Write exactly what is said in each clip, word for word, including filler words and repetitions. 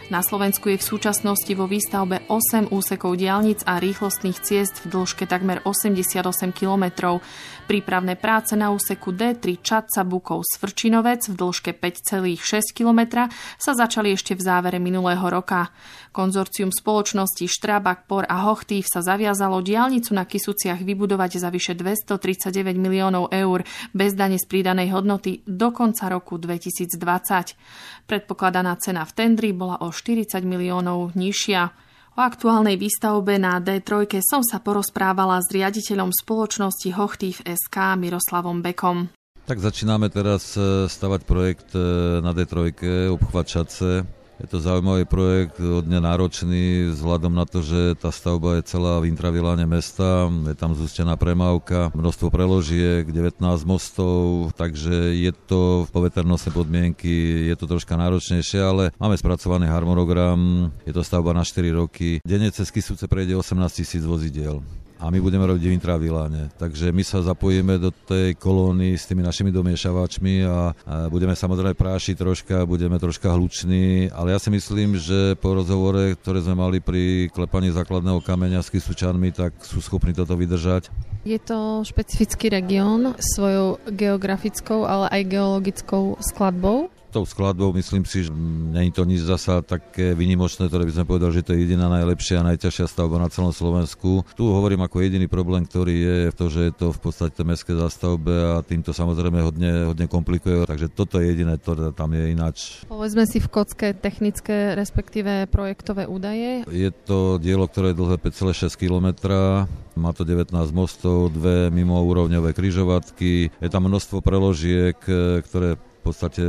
Na Slovensku je v súčasnosti vo výstavbe osem úsekov diaľnic a rýchlostných ciest v dĺžke takmer osemdesiatosem kilometrov. Prípravné práce na úseku dé tri Čadca Bukov Svrčinovec v dĺžke päť celá šesť kilometra sa začali ešte v závere minulého roka. Konzorcium spoločností Štrabak, Por a Hochtief sa zaviazalo diaľnicu na Kysuciach vybudovať za vyše dvestotridsaťdeväť miliónov eur bez dane z pridanej hodnoty do konca roku dvetisícdvadsať. Predpokladaná cena v tendri bola o štyridsať miliónov nižšia. O aktuálnej výstavbe na dé tri som sa porozprávala s riaditeľom spoločnosti Hochtief es ká Miroslavom Bekom. Tak začíname teraz stavať projekt na dé tri, obchvat Čadce. Je to zaujímavý projekt, hodne náročný, vzhľadom na to, že tá stavba je celá v intraviláne mesta, je tam zústená premávka, množstvo preložiek, devätnásť mostov, takže je to v poveternostné podmienky, je to troška náročnejšie, ale máme spracovaný harmonogram, je to stavba na štyri roky. Denne cez Kysuce prejde osemnásť tisíc vozidiel. A my budeme robiť v intraviláne. Takže my sa zapojíme do tej kolóny s tými našimi domiešavačmi a, a budeme samozrejme prášiť troška, budeme troška hluční, ale ja si myslím, že po rozhovore, ktoré sme mali pri klepaní základného kameňa s Kysučanmi, tak sú schopní toto vydržať. Je to špecifický región svojou geografickou, ale aj geologickou skladbou? Tou skladbou myslím si, že nie je to nič zasa také výnimočné, ktoré by sme povedali, že to je jediná najlepšia a najťažšia stavba na celom Slovensku. Tu hovorím ako jediný problém, ktorý je v to, že je to v podstate mestské zástavbe a tým to samozrejme hodne, hodne komplikuje, takže toto je jediné, to tam je ináč. Povedzme si v kocke technické, respektíve projektové údaje. Je to dielo, ktoré je dlhé päť celá šesť kilometra. Má to devätnásť mostov, dve mimoúrovňové križovatky, je tam množstvo preložiek, ktoré v podstate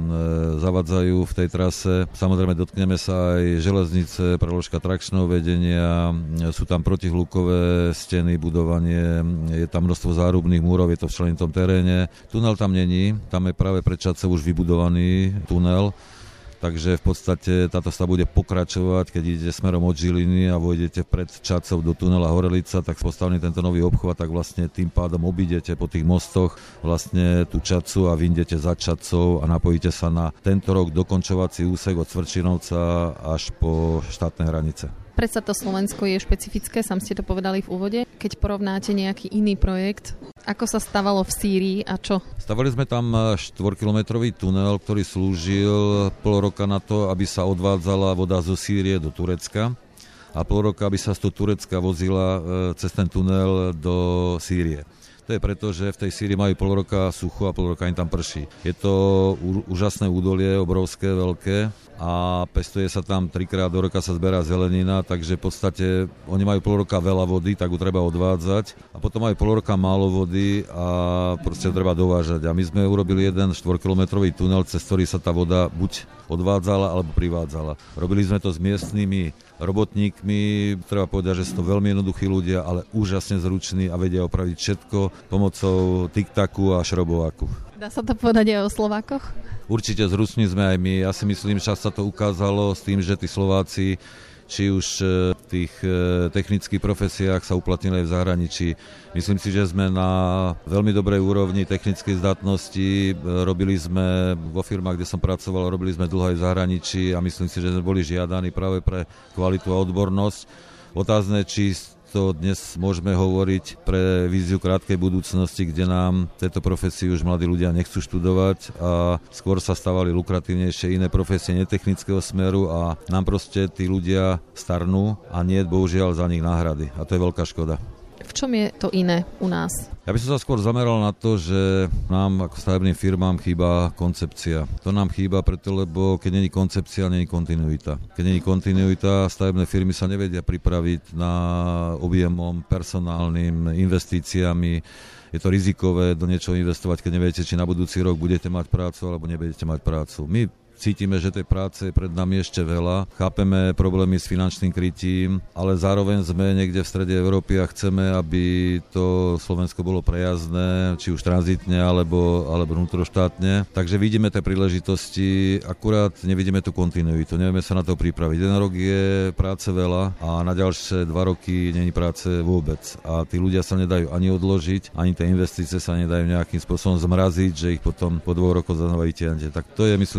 zavadzajú v tej trase. Samozrejme dotkneme sa aj železnice, preložka trakčného vedenia, sú tam protihlukové steny, budovanie, je tam množstvo zárubných múrov, je to v členitom teréne. Tunel tam není, tam je práve pred Čadcov už vybudovaný tunel. Takže v podstate táto stavba bude pokračovať, keď idete smerom od Žiliny a vojdete pred Čadcov do tunela Horelica, tak postavený tento nový obchvat, tak vlastne tým pádom obídete po tých mostoch vlastne tú Čadcu a vyjdete za Čadcov a napojíte sa na tento rok dokončovací úsek od Svrčinovca až po štátne hranice. Predsa to Slovensko je špecifické, sám ste to povedali v úvode. Keď porovnáte nejaký iný projekt, ako sa stavalo v Sýrii a čo? Stavali sme tam štvorkilometrový tunel, ktorý slúžil pol roka na to, aby sa odvádzala voda zo Sýrie do Turecka a pol roka, aby sa z toho Turecka vozila cez ten tunel do Sýrie. To je preto, že v tej Sýrii majú pol roka sucho a pol roka im tam prší. Je to úžasné údolie, obrovské, veľké a pestuje sa tam trikrát do roka, sa zberá zelenina, takže v podstate oni majú pol roka veľa vody, tak ju treba odvádzať a potom majú pol roka málo vody a proste treba dovážať. A my sme urobili jeden štvorkilometrový tunel, cez ktorý sa tá voda buď odvádzala alebo privádzala. Robili sme to s miestnymi robotníkmi, treba povedať, že sú to veľmi jednoduchí ľudia, ale úžasne zruční a vedia opraviť všetko pomocou tik-taku a šrobováku. Dá sa to povedať aj o Slovákoch? Určite zruční sme aj my. Ja si myslím, že sa to ukázalo s tým, že tí Slováci či už v tých technických profesiách sa uplatnili v zahraničí. Myslím si, že sme na veľmi dobrej úrovni technickej zdatnosti. Robili sme vo firmách, kde som pracoval, robili sme dlho aj v zahraničí a myslím si, že sme boli žiadaní práve pre kvalitu a odbornosť. Otázne, či to dnes môžeme hovoriť pre víziu krátkej budúcnosti, kde nám tejto profesii už mladí ľudia nechcú študovať a skôr sa stávali lukratívnejšie iné profesie netechnického smeru a nám proste tí ľudia starnú a nie je bohužiaľ za nich náhrady. A to je veľká škoda. V čom je to iné u nás? Ja by som sa skôr zameral na to, že nám ako stavebným firmám chýba koncepcia. To nám chýba preto, lebo keď není koncepcia, není kontinuita. Keď není kontinuita, stavebné firmy sa nevedia pripraviť na objemom personálnym, investíciami. Je to rizikové do niečoho investovať, keď neviete, či na budúci rok budete mať prácu alebo nebudete mať prácu. My cítime, že tej práce je pred nami ešte veľa. Chápeme problémy s finančným krytím, ale zároveň sme niekde v strede Európy a chceme, aby to Slovensko bolo prejazdné, či už tranzitne alebo, alebo vnútroštátne. Takže vidíme tie príležitosti, akurát nevidíme tú kontinuitu, nevieme sa na to pripraviť. Jeden rok je práce veľa a na ďalšie dva roky není práce vôbec. A tí ľudia sa nedajú ani odložiť, ani tie investície sa nedajú nejakým spôsobom zmraziť, že ich potom po dvoch rokoch znova vytiahnete. Tak to je, myslím si, veľmi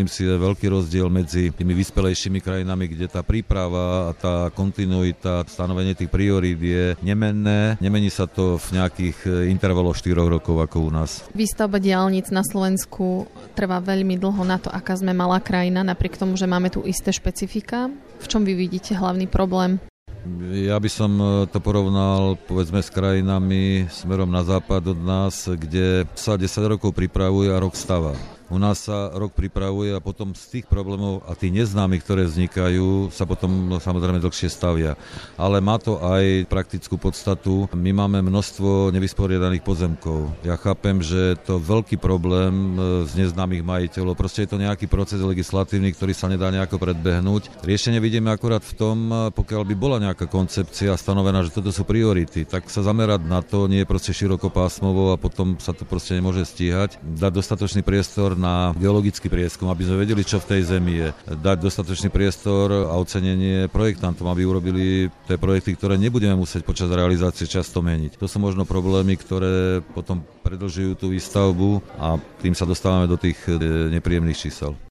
veľký rozdiel medzi tými vyspelejšími krajinami, kde tá príprava a tá kontinuita, stanovenie tých priorít je nemenné. Nemení sa to v nejakých intervaloch štyroch rokov ako u nás. Výstavba diaľnic na Slovensku trvá veľmi dlho na to, aká sme malá krajina, napriek tomu, že máme tu isté špecifika. V čom vy vidíte hlavný problém? Ja by som to porovnal povedzme s krajinami smerom na západ od nás, kde sa desať rokov pripravuje a rok stáva. U nás sa rok pripravuje a potom z tých problémov a tých neznámych, ktoré vznikajú, sa potom samozrejme dlhšie stavia. Ale má to aj praktickú podstatu. My máme množstvo nevysporiadaných pozemkov. Ja chápem, že to je veľký problém z neznámych majiteľov. Proste je to nejaký proces legislatívny, ktorý sa nedá nejako predbehnúť. Riešenie vidíme akurát v tom, pokiaľ by bola nejaká koncepcia stanovená, že toto sú priority, tak sa zamerať na to, nie je proste širokopásmovo a potom sa to proste nemôže stíhať. Dať dostatočný priestor na geologický prieskum, aby sme vedeli, čo v tej zemi je. Dať dostatočný priestor a ocenenie projektantom, aby urobili tie projekty, ktoré nebudeme musieť počas realizácie často meniť. To sú možno problémy, ktoré potom predĺžujú tú výstavbu a tým sa dostávame do tých nepríjemných čísel.